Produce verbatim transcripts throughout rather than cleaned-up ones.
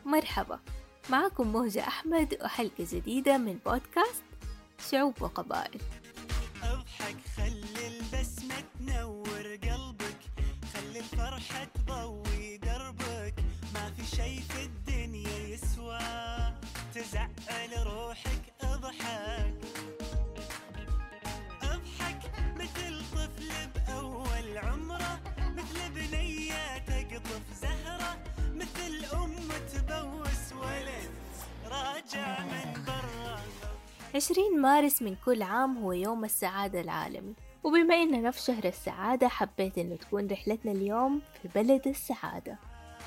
مرحبا، معكم موجة أحمد وحلقة جديدة من بودكاست شعوب وقبائل. اضحك خلي البسمة تنور قلبك، خلي الفرحة تضوي دربك، ما في شي في الدنيا يسوى تزعل روحك. اضحك اضحك مثل طفل بأول عمره، مثل بنية تقطف زهرة، مثل أم تبوس ولد راجع من برا. عشرين مارس من كل عام هو يوم السعادة العالمي، وبما إننا في شهر السعادة حبيت إنه تكون رحلتنا اليوم في بلد السعادة.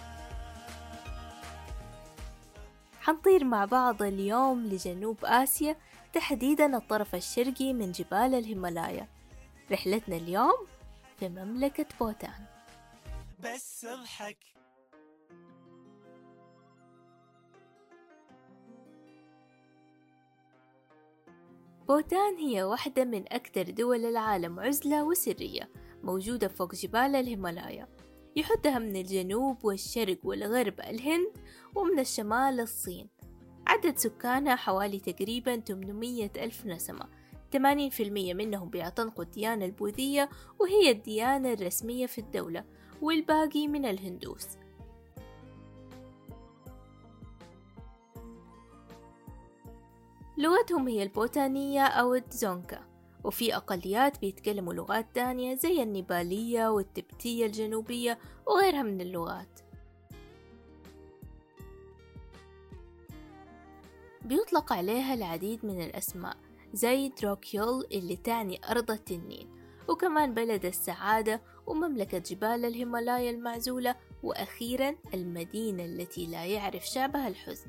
حنطير مع بعض اليوم لجنوب آسيا، تحديدا الطرف الشرقي من جبال الهيمالايا. رحلتنا اليوم في مملكة بوتان. بس اضحك بوتان هي واحدة من أكثر دول العالم عزلة وسرية، موجودة فوق جبال الهيمالايا. يحدها من الجنوب والشرق والغرب الهند، ومن الشمال الصين. عدد سكانها حوالي تقريبا ثمانمية ألف نسمة، ثمانين بالمية منهم بيعتنقوا الديانة البوذية وهي الديانة الرسمية في الدولة، والباقي من الهندوس. لغتهم هي البوتانية أو التزونكا، وفي أقليات بيتكلموا لغات تانية زي النيبالية والتبتية الجنوبية وغيرها من اللغات. بيطلق عليها العديد من الأسماء زي دروكيول اللي تعني أرض التنين، وكمان بلد السعادة ومملكة جبال الهيمالايا المعزولة، وأخيرا المدينة التي لا يعرف شعبها الحزن.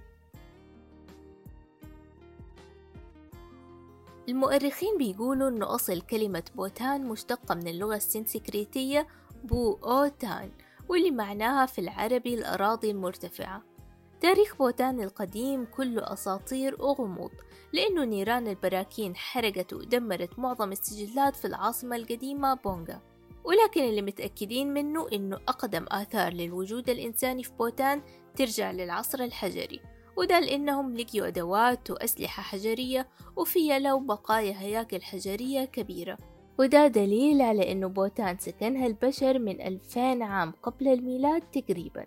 المؤرخين بيقولوا أن أصل كلمة بوتان مشتقة من اللغة السنسكريتية بو أو تان، واللي معناها في العربي الأراضي المرتفعة. تاريخ بوتان القديم كله أساطير وغموض، لأنه نيران البراكين حرقت ودمرت معظم السجلات في العاصمة القديمة بونغا. ولكن اللي متأكدين منه أنه أقدم آثار للوجود الإنساني في بوتان ترجع للعصر الحجري، وده لأنهم لقيوا أدوات وأسلحة حجرية وفيها لو بقايا هياكل حجرية كبيرة. وده دليل على أنه بوتان سكنها البشر من ألفين عام قبل الميلاد تقريبا.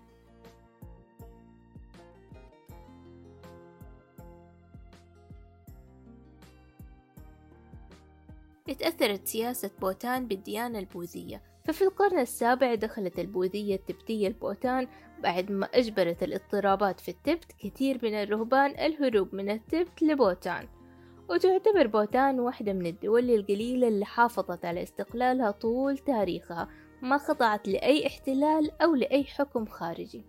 اتأثرت سياسة بوتان بالديانة البوذية، ففي القرن السابع دخلت البوذية التبتية البوتان بعد ما أجبرت الاضطرابات في التبت كثير من الرهبان الهروب من التبت لبوتان. وتعتبر بوتان واحدة من الدول القليلة اللي حافظت على استقلالها طول تاريخها، ما خضعت لأي احتلال أو لأي حكم خارجي.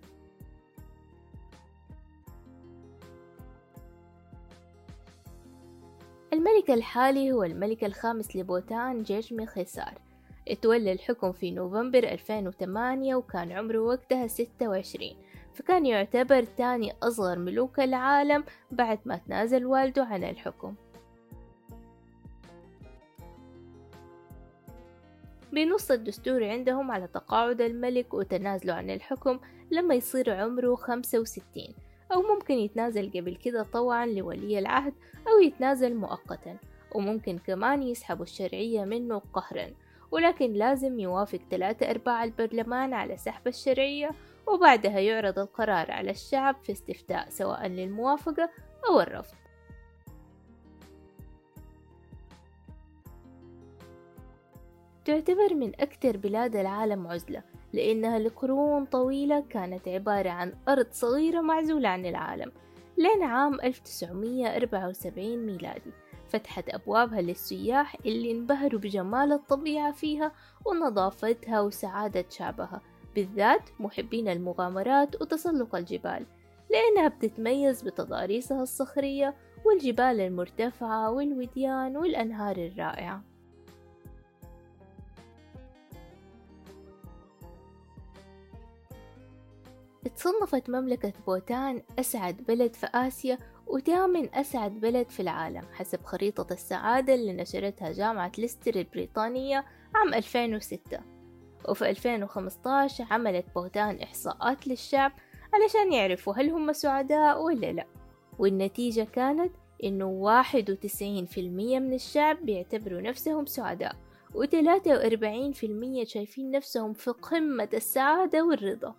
الملك الحالي هو الملك الخامس لبوتان جيجمي خيسار. اتولى الحكم في نوفمبر ألفين وثمانية وكان عمره وقتها ستة وعشرين، فكان يعتبر تاني أصغر ملوك العالم بعد ما تنازل والده عن الحكم. بنص الدستور عندهم على تقاعد الملك وتنازله عن الحكم لما يصير عمره خمسة وستين، أو ممكن يتنازل قبل كده طوعا لولي العهد، أو يتنازل مؤقتا، وممكن كمان يسحبوا الشرعية منه قهرا، ولكن لازم يوافق ثلاثة أرباع البرلمان على سحب الشرعية، وبعدها يعرض القرار على الشعب في استفتاء سواء للموافقة أو الرفض. تعتبر من أكثر بلاد العالم عزلة، لأنها لقرون طويلة كانت عبارة عن أرض صغيرة معزولة عن العالم، لين عام ألف وتسعمية وأربعة وسبعين ميلادي فتحت أبوابها للسياح اللي انبهروا بجمال الطبيعة فيها ونظافتها وسعادة شعبها، بالذات محبين المغامرات وتسلق الجبال، لأنها بتتميز بتضاريسها الصخرية والجبال المرتفعة والوديان والأنهار الرائعة. اتصنفت مملكة بوتان أسعد بلد في آسيا وثامن أسعد بلد في العالم حسب خريطة السعادة اللي نشرتها جامعة ليستر البريطانية عام ألفين وستة. وفي ألفين وخمسة عشر عملت بوتان إحصاءات للشعب علشان يعرفوا هل هم سعداء ولا لا. والنتيجة كانت إنه واحد وتسعين في المية من الشعب بيعتبروا نفسهم سعداء، وثلاثة وأربعين في المية شايفين نفسهم في قمة السعادة والرضا.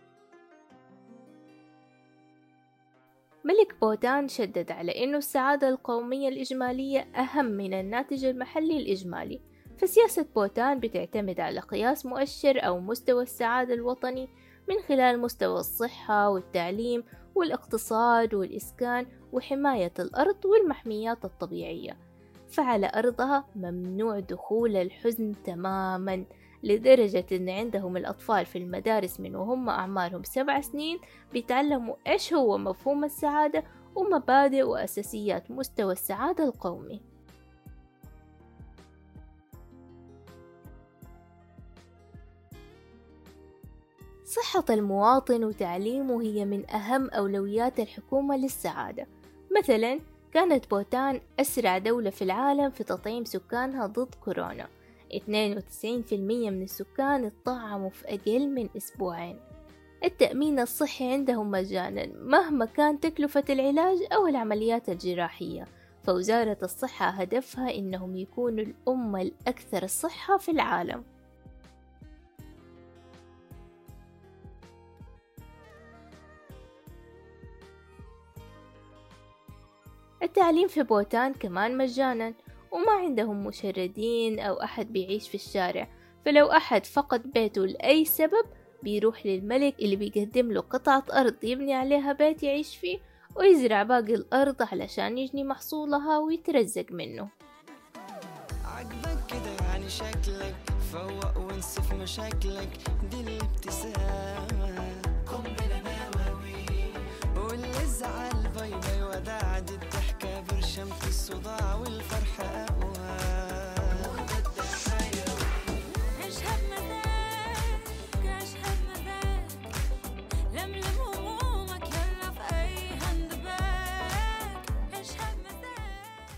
ملك بوتان شدد على إنه السعادة القومية الإجمالية أهم من الناتج المحلي الإجمالي، فسياسة بوتان بتعتمد على قياس مؤشر أو مستوى السعادة الوطني من خلال مستوى الصحة والتعليم والاقتصاد والإسكان وحماية الأرض والمحميات الطبيعية. فعلى أرضها ممنوع دخول الحزن تماما، لدرجة أن عندهم الأطفال في المدارس من وهم أعمارهم سبع سنين بيتعلموا إيش هو مفهوم السعادة ومبادئ وأساسيات مستوى السعادة القومي. صحة المواطن وتعليمه هي من أهم أولويات الحكومة للسعادة. مثلا كانت بوتان أسرع دولة في العالم في تطعيم سكانها ضد كورونا، اثنين وتسعين في المية من السكان اتطعموا في أقل من أسبوعين. التأمين الصحي عندهم مجانا مهما كان تكلفة العلاج أو العمليات الجراحية، فوزارة الصحة هدفها إنهم يكونوا الأمة الأكثر صحة في العالم. التعليم في بوتان كمان مجانا، وما عندهم مشردين أو أحد بيعيش في الشارع، فلو أحد فقد بيته لأي سبب بيروح للملك اللي بيقدم له قطعة أرض يبني عليها بيت يعيش فيه ويزرع باقي الأرض علشان يجني محصولها ويترزق منه. عجبك كده يعني شكلك، فوق وانسف مشاكلك، دي الابتسامة قنبلة نووي، واللي زعل باي باي وداع، دي الضحكة برشمة الصداع والفرحة أقوى. اشهد مزاج اشهد مزاج، لملم همومك يلا في أي هاند باج، اشهد مزاج.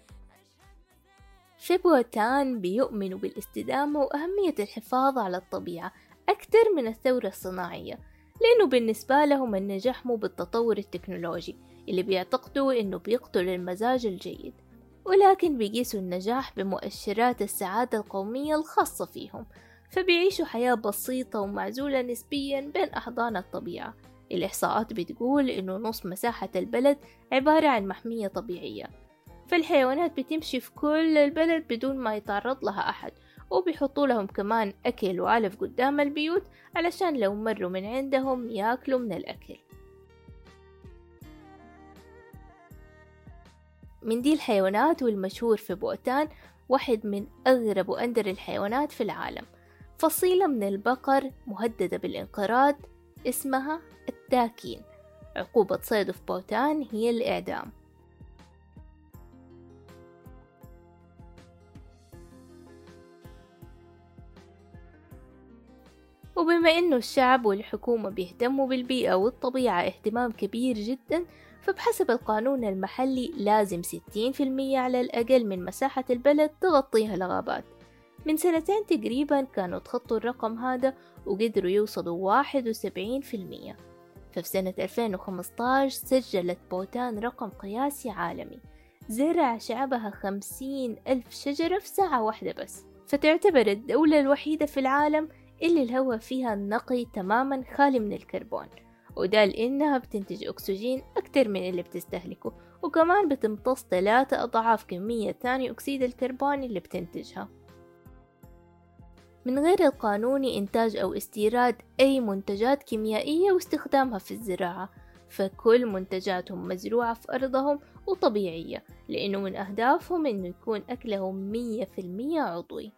في بوتان بيؤمنوا بالاستدامة وأهمية الحفاظ على الطبيعة أكثر من الثورة الصناعية، لأنه بالنسبة لهم النجاح مو بالتطور التكنولوجي اللي بيعتقدوا إنه بيقتل المزاج الجيد، ولكن بيقيسوا النجاح بمؤشرات السعادة القومية الخاصة فيهم، فبيعيشوا حياة بسيطة ومعزولة نسبيا بين أحضان الطبيعة. الإحصاءات بتقول إنه نص مساحة البلد عبارة عن محمية طبيعية، فالحيوانات بتمشي في كل البلد بدون ما يتعرض لها أحد، وبيحطوا لهم كمان أكل وعلف قدام البيوت علشان لو مروا من عندهم ياكلوا من الأكل. من دي الحيوانات والمشهور في بوتان واحد من أغرب وأندر الحيوانات في العالم، فصيلة من البقر مهددة بالانقراض اسمها التاكين. عقوبة صيده في بوتان هي الإعدام. وبما إنه الشعب والحكومة بيهتموا بالبيئة والطبيعة اهتمام كبير جدا، فبحسب القانون المحلي لازم ستين في المية على الأقل من مساحة البلد تغطيها الغابات. من سنتين تقريبا كانوا تخطوا الرقم هذا وقدروا يوصلوا واحد وسبعين في المية. ففي سنة ألفين وخمسطعش سجلت بوتان رقم قياسي عالمي، زرع شعبها خمسين ألف شجرة في ساعة واحدة بس، فتعتبر الدولة الوحيدة في العالم اللي الهواء فيها نقي تماما خالي من الكربون، وده لأنها بتنتج أكسجين أكتر من اللي بتستهلكه، وكمان بتمتص ثلاثة أضعاف كمية ثاني أكسيد الكربون اللي بتنتجها. من غير القانوني إنتاج أو استيراد أي منتجات كيميائية واستخدامها في الزراعة، فكل منتجاتهم مزروعة في أرضهم وطبيعية، لأنه من أهدافهم إنه يكون أكلهم مية في المية عضوي.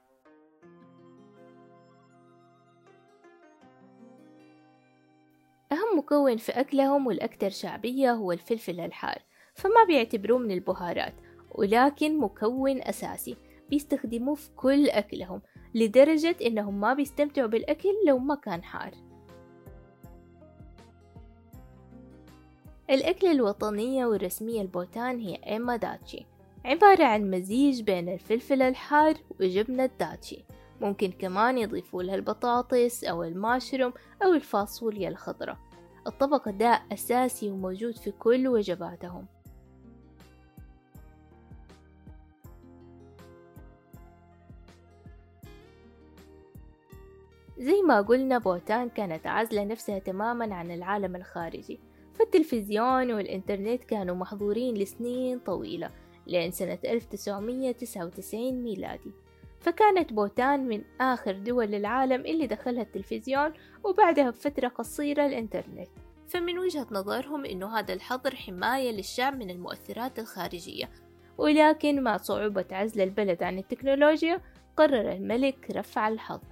أهم مكون في أكلهم والأكثر شعبية هو الفلفل الحار، فما بيعتبروه من البهارات، ولكن مكون أساسي بيستخدموه في كل أكلهم، لدرجة إنهم ما بيستمتعوا بالأكل لو ما كان حار. الأكلة الوطنية والرسمية البوتان هي إيما داتشي، عبارة عن مزيج بين الفلفل الحار وجبنة داتشي. ممكن كمان يضيفوا لها البطاطس أو الماشروم أو الفاصوليا الخضراء. الطبق ده أساسي وموجود في كل وجباتهم. زي ما قلنا، بوتان كانت عازلة نفسها تماما عن العالم الخارجي، فالتلفزيون والإنترنت كانوا محظورين لسنين طويلة لين سنة ألف وتسعمية وتسعة وتسعين ميلادي. فكانت بوتان من آخر دول العالم اللي دخلها التلفزيون، وبعدها بفترة قصيرة الإنترنت. فمن وجهة نظرهم إنه هذا الحظر حماية للشعب من المؤثرات الخارجية، ولكن مع صعوبة عزل البلد عن التكنولوجيا قرر الملك رفع الحظر.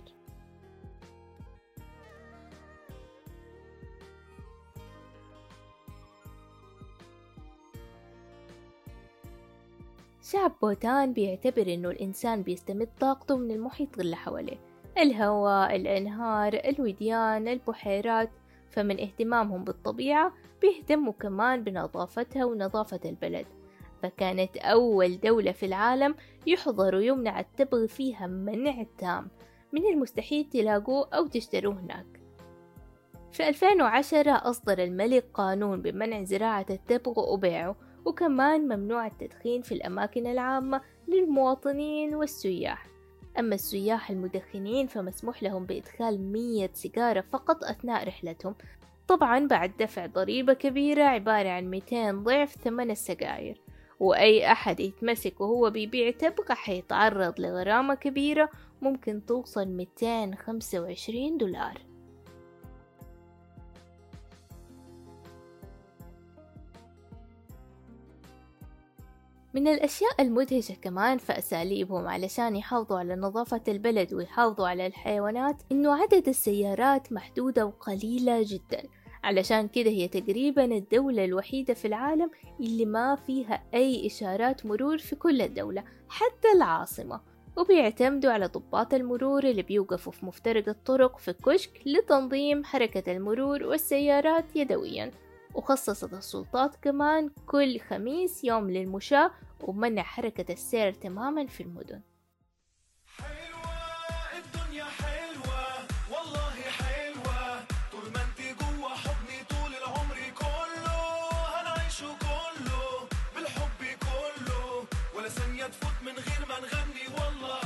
شعب بوتان بيعتبر إنه الإنسان بيستمد طاقته من المحيط اللي حواليه، الهواء، الأنهار، الوديان، البحيرات. فمن اهتمامهم بالطبيعة بيهتموا كمان بنظافتها ونظافة البلد. فكانت أول دولة في العالم يحظر ويمنع التبغ فيها منع تام، من المستحيل تلاقوه أو تشتروه هناك. في ألفين وعشرة أصدر الملك قانون بمنع زراعة التبغ وبيعه، وكمان ممنوع التدخين في الأماكن العامة للمواطنين والسياح. أما السياح المدخنين فمسموح لهم بإدخال مية سيجارة فقط أثناء رحلتهم، طبعا بعد دفع ضريبة كبيرة عبارة عن مئتين ضعف ثمن السجاير. وأي أحد يتمسك وهو بيبيع تبغ حيتعرض لغرامة كبيرة ممكن توصل مئتين وخمسة وعشرين دولار. من الأشياء المدهشة كمان في أساليبهم علشان يحافظوا على نظافة البلد ويحافظوا على الحيوانات، إنه عدد السيارات محدودة وقليلة جدا. علشان كده هي تقريبا الدولة الوحيدة في العالم اللي ما فيها أي إشارات مرور في كل الدولة حتى العاصمة. وبيعتمدوا على ضباط المرور اللي بيوقفوا في مفترق الطرق في كشك لتنظيم حركة المرور والسيارات يدويا. وخصصت السلطات كمان كل خميس يوم للمشاة ومنع حركة السير تماما في المدن. حلوة الدنيا حلوة والله حلوة، طول ما انت جوا حضني طول العمر كله هنعيشه كله بالحب كله، ولا ثانية تفوت من غير ما نغني والله.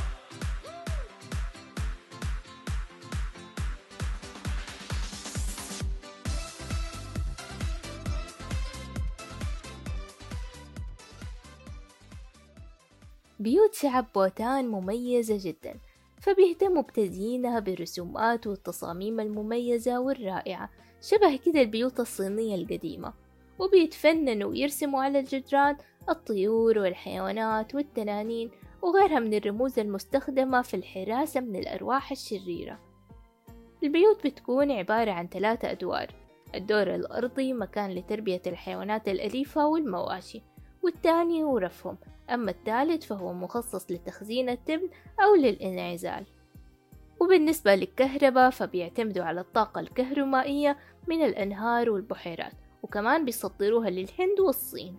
بيوت شعب بوتان مميزة جدا، فبيهتموا بتزيينها بالرسومات والتصاميم المميزة والرائعة شبه كده البيوت الصينية القديمة. وبيتفننوا ويرسموا على الجدران الطيور والحيوانات والتنانين وغيرها من الرموز المستخدمة في الحراسة من الأرواح الشريرة. البيوت بتكون عبارة عن ثلاثة أدوار: الدور الأرضي مكان لتربية الحيوانات الأليفة والمواشي، والثاني هو رفهم، أما الثالث فهو مخصص لتخزين التبن أو للانعزال. وبالنسبة للكهرباء فبيعتمدوا على الطاقة الكهرومائية من الأنهار والبحيرات، وكمان بيصدروها للهند والصين.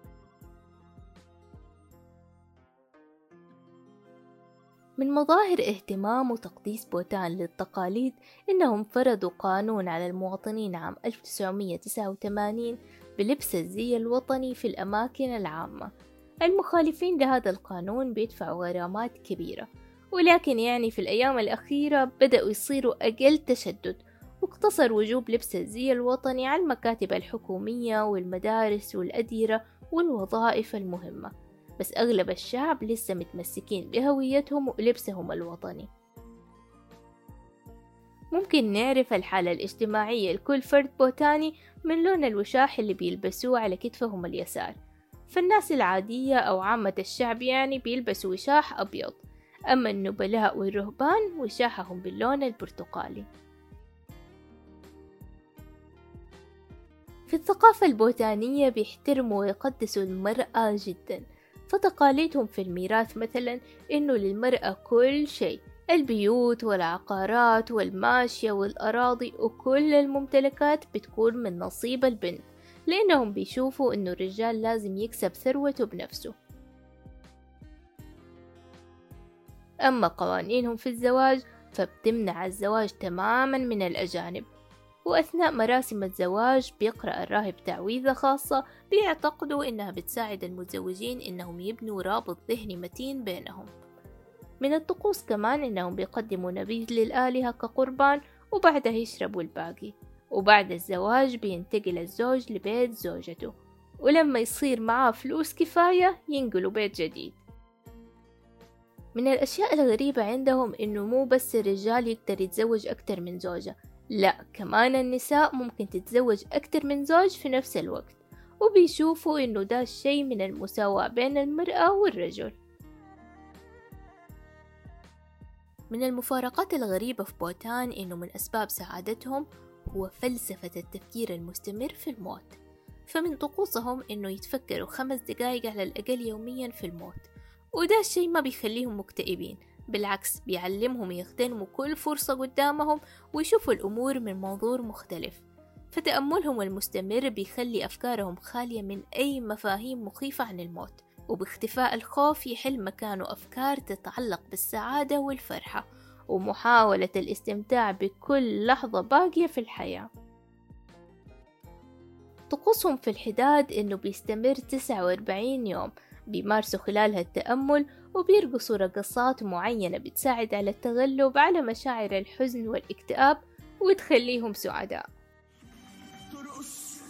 من مظاهر اهتمام وتقديس بوتان للتقاليد إنهم فرضوا قانون على المواطنين عام ألف وتسعمية وتسعة وثمانين بلبس الزي الوطني في الأماكن العامة. المخالفين لهذا القانون بيدفعوا غرامات كبيرة، ولكن يعني في الأيام الأخيرة بدأوا يصيروا أقل تشدد، واقتصر وجوب لبس الزي الوطني على المكاتب الحكومية والمدارس والأديرة والوظائف المهمة. بس أغلب الشعب لسه متمسكين بهويتهم ولبسهم الوطني. ممكن نعرف الحالة الاجتماعية لكل فرد بوتاني من لون الوشاح اللي بيلبسوه على كتفهم اليسار. فالناس العادية أو عامة الشعب يعني بيلبسوا وشاح أبيض، أما النبلاء والرهبان وشاحهم باللون البرتقالي. في الثقافة البوتانية بيحترموا ويقدسوا المرأة جدا، فتقاليدهم في الميراث مثلا إنه للمرأة كل شيء، البيوت والعقارات والماشية والأراضي وكل الممتلكات بتكون من نصيب البنت، لأنهم بيشوفوا إنه الرجال لازم يكسب ثروته بنفسه. أما قوانينهم في الزواج فبتمنع الزواج تماما من الأجانب، وأثناء مراسم الزواج بيقرأ الراهب تعويذة خاصة بيعتقدوا إنها بتساعد المتزوجين إنهم يبنوا رابط ذهني متين بينهم. من الطقوس كمان إنهم بيقدموا نبيذ للآلهة كقربان وبعدها يشربوا الباقي. وبعد الزواج بينتقل الزوج لبيت زوجته، ولما يصير معاه فلوس كفاية ينقلوا بيت جديد. من الأشياء الغريبة عندهم إنه مو بس الرجال يقدر يتزوج أكتر من زوجة، لا كمان النساء ممكن تتزوج أكتر من زوج في نفس الوقت، وبيشوفوا إنه ده الشيء من المساواة بين المرأة والرجل. من المفارقات الغريبة في بوتان إنه من أسباب سعادتهم هو فلسفة التفكير المستمر في الموت. فمن طقوسهم إنه يتفكروا خمس دقايق على الأقل يوميا في الموت، وده الشيء ما بيخليهم مكتئبين، بالعكس بيعلمهم يغتنموا كل فرصة قدامهم ويشوفوا الأمور من منظور مختلف. فتأملهم المستمر بيخلي أفكارهم خالية من أي مفاهيم مخيفة عن الموت، وباختفاء الخوف يحل مكانه أفكار تتعلق بالسعادة والفرحة ومحاولة الاستمتاع بكل لحظة باقية في الحياة. طقوسهم في الحداد إنه بيستمر تسعة وأربعين يوم بيمارسوا خلالها التأمل، وبيرقصوا رقصات معينة بتساعد على التغلب على مشاعر الحزن والاكتئاب وتخليهم سعداء. ترقص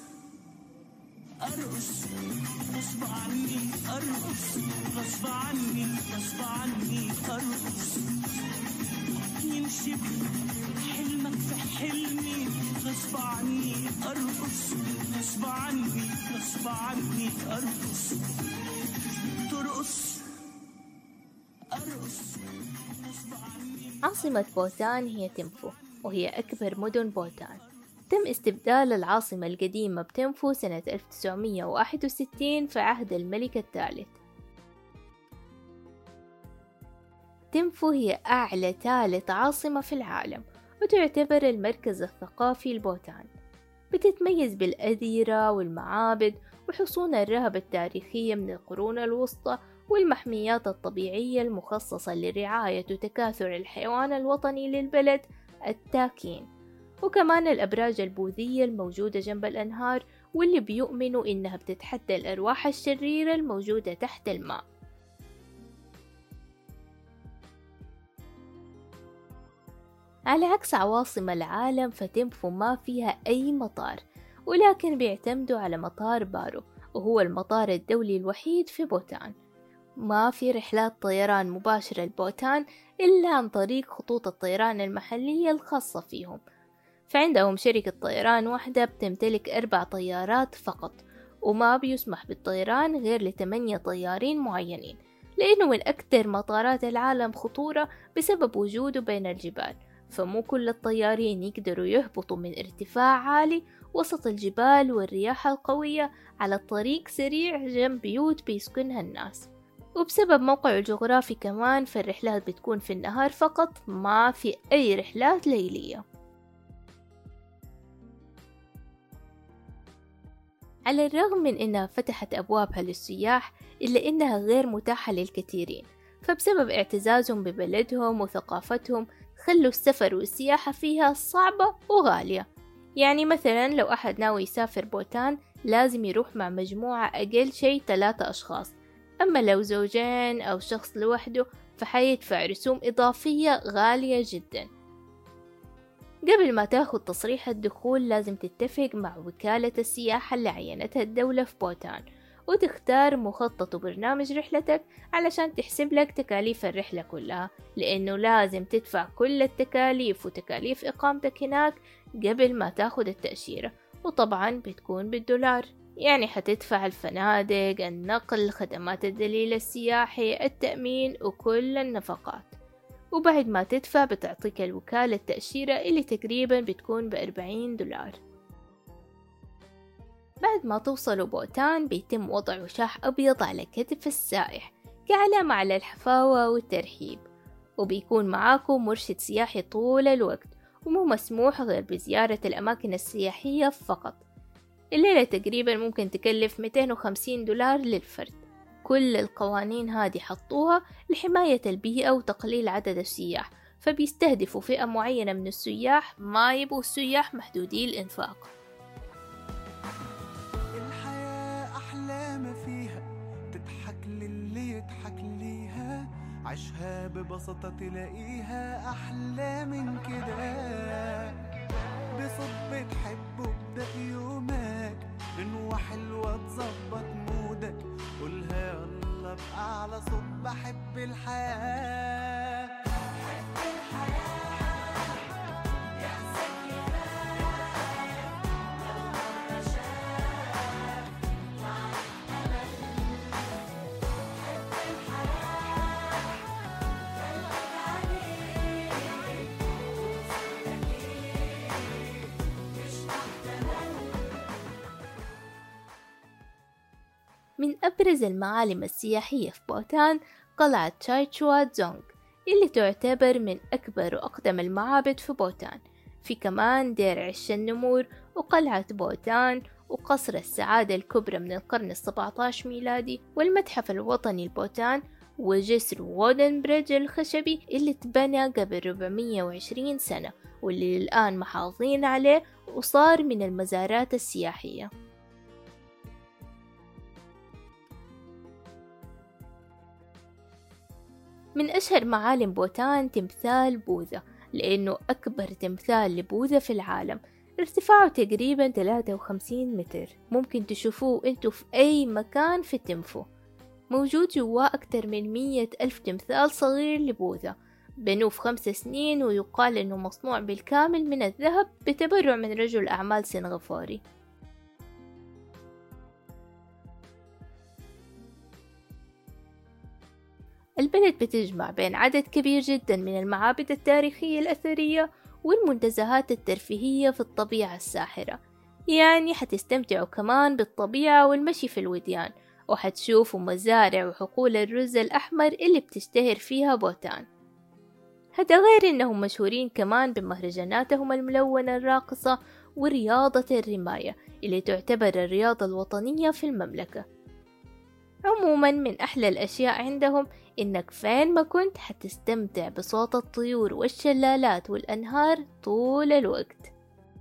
أرقص غصب عني، أرقص غصب عني، غصب عني أرقص يمشي حلمك في حلمي، غصب عني أرقص غصب عني، غصب عني أرقص ترقص أرقص غصب عني. عاصمة بوتان هي تيمفو، وهي أكبر مدن بوتان. تم استبدال العاصمة القديمة بتيمفو سنة ألف وتسعمية وواحد وستين في عهد الملك الثالث. تيمفو هي أعلى ثالث عاصمة في العالم، وتعتبر المركز الثقافي لبوتان. بتتميز بالأديرة والمعابد وحصون الرهب التاريخية من القرون الوسطى والمحميات الطبيعية المخصصة لرعاية وتكاثر الحيوان الوطني للبلد التاكين، وكمان الأبراج البوذية الموجودة جنب الأنهار واللي بيؤمنوا إنها بتتحدى الأرواح الشريرة الموجودة تحت الماء. على عكس عواصم العالم فتيمفو ما فيها أي مطار، ولكن بيعتمدوا على مطار بارو، وهو المطار الدولي الوحيد في بوتان. ما في رحلات طيران مباشرة لبوتان إلا عن طريق خطوط الطيران المحلية الخاصة فيهم، فعندهم شركة طيران واحدة بتمتلك أربع طيارات فقط، وما بيسمح بالطيران غير لثمانية طيارين معينين، لأنه من أكثر مطارات العالم خطورة بسبب وجوده بين الجبال، فمو كل الطيارين يقدروا يهبطوا من ارتفاع عالي وسط الجبال والرياح القوية على طريق سريع جنب بيوت بيسكنها الناس. وبسبب موقعه الجغرافي كمان فالرحلات بتكون في النهار فقط، ما في أي رحلات ليلية. على الرغم من إنها فتحت أبوابها للسياح إلا إنها غير متاحة للكثيرين، فبسبب اعتزازهم ببلدهم وثقافتهم خلوا السفر والسياحة فيها صعبة وغالية. يعني مثلا لو أحد ناوي يسافر بوتان لازم يروح مع مجموعة أقل شيء ثلاثة أشخاص، أما لو زوجين أو شخص لوحده فحيدفع رسوم إضافية غالية جدا. قبل ما تاخد تصريح الدخول لازم تتفق مع وكالة السياحة اللي عينتها الدولة في بوتان، وتختار مخطط وبرنامج رحلتك علشان تحسب لك تكاليف الرحلة كلها، لأنه لازم تدفع كل التكاليف وتكاليف إقامتك هناك قبل ما تاخد التأشيرة، وطبعا بتكون بالدولار. يعني حتدفع الفنادق، النقل، خدمات الدليل السياحي، التأمين وكل النفقات، وبعد ما تدفع بتعطيك الوكالة التأشيرة اللي تقريبا بتكون بأربعين دولار. بعد ما توصلوا بوتان بيتم وضع وشاح أبيض على كتف السائح كعلامة على الحفاوة والترحيب، وبيكون معاكم مرشد سياحي طول الوقت، ومو مسموح غير بزيارة الأماكن السياحية فقط. الليلة تقريبا ممكن تكلف مئتين وخمسين دولار للفرد. كل القوانين هذه حطوها لحماية البيئة وتقليل عدد السياح، فبيستهدفوا فئة معينة من السياح، ما يبقوا السياح محدودي الإنفاق. الحياة أحلى ما فيها، تضحك للي يضحك ليها، عيشها ببساطة تلاقيها أحلى من كده. بصب تحب وابدأ يومك، غنوة حلوة تظبط مودك، قولها يلا بأعلى صوت بحب الحياة. من أبرز المعالم السياحية في بوتان قلعة تشايتشوا تزونغ اللي تعتبر من أكبر وأقدم المعابد في بوتان. في كمان دير عش النمور وقلعة بوتان وقصر السعادة الكبرى من القرن السبعة عشر ميلادي، والمتحف الوطني لبوتان، وجسر وودن بريدج الخشبي اللي تبنى قبل أربعمية وعشرين سنة واللي الآن محافظين عليه وصار من المزارات السياحية. من أشهر معالم بوتان تمثال بوذا، لأنه أكبر تمثال لبوذا في العالم، ارتفاعه تقريبا ثلاثة وخمسين متر، ممكن تشوفوه انتو في أي مكان في تنفو. موجود جواه أكثر من مية ألف تمثال صغير لبوذا، بنوه في خمس سنين، ويقال أنه مصنوع بالكامل من الذهب بتبرع من رجل أعمال سنغافوري. البلد بتجمع بين عدد كبير جدا من المعابد التاريخية الأثرية والمنتزهات الترفيهية في الطبيعة الساحرة، يعني حتستمتعوا كمان بالطبيعة والمشي في الوديان، وحتشوفوا مزارع وحقول الرز الأحمر اللي بتشتهر فيها بوتان. هذا غير أنهم مشهورين كمان بمهرجاناتهم الملونة الراقصة ورياضة الرماية اللي تعتبر الرياضة الوطنية في المملكة. عموما من أحلى الأشياء عندهم إنك فين ما كنت حتستمتع بصوت الطيور والشلالات والأنهار طول الوقت.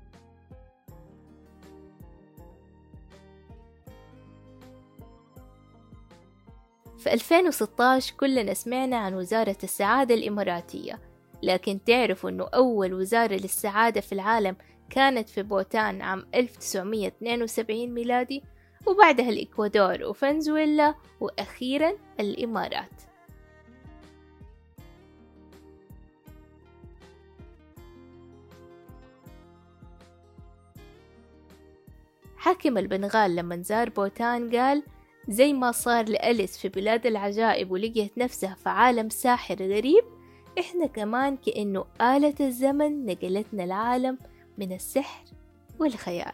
في ألفين وستة عشر كلنا سمعنا عن وزارة السعادة الإماراتية، لكن تعرفوا أنه أول وزارة للسعادة في العالم كانت في بوتان عام ألف وتسعمية واثنين وسبعين ميلادي، وبعدها الإكوادور وفنزويلا، وأخيرا الإمارات. حاكم البنغال لما زار بوتان قال زي ما صار لأليس في بلاد العجائب ولقيت نفسها في عالم ساحر غريب، إحنا كمان كأنه آلة الزمن نقلتنا العالم من السحر والخيال.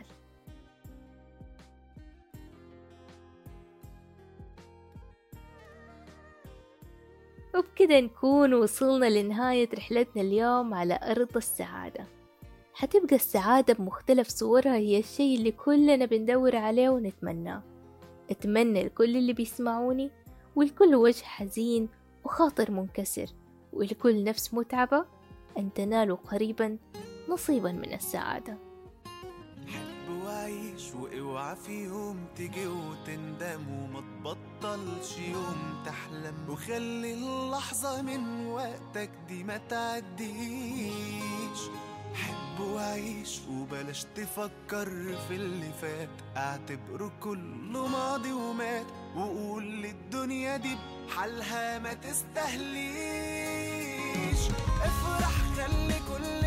وبكده نكون وصلنا لنهاية رحلتنا اليوم على أرض السعادة. حتبقى السعادة بمختلف صورها هي الشيء اللي كلنا بندور عليه ونتمناه. أتمنى لكل اللي بيسمعوني ولكل وجه حزين وخاطر منكسر ولكل نفس متعبة أن تنالوا قريبا نصيبا من السعادة. حب وعيش واوعى في يوم تيجي وتندم وما تبطلش يوم تحلم، وخلي اللحظة من وقتك دي ما تعديش. حب وعيش وبلاش تفكر في اللي فات، اعتبره كله ماضي ومات، وقول للدنيا دي بحالها ما تستهليش. افرح خلي كل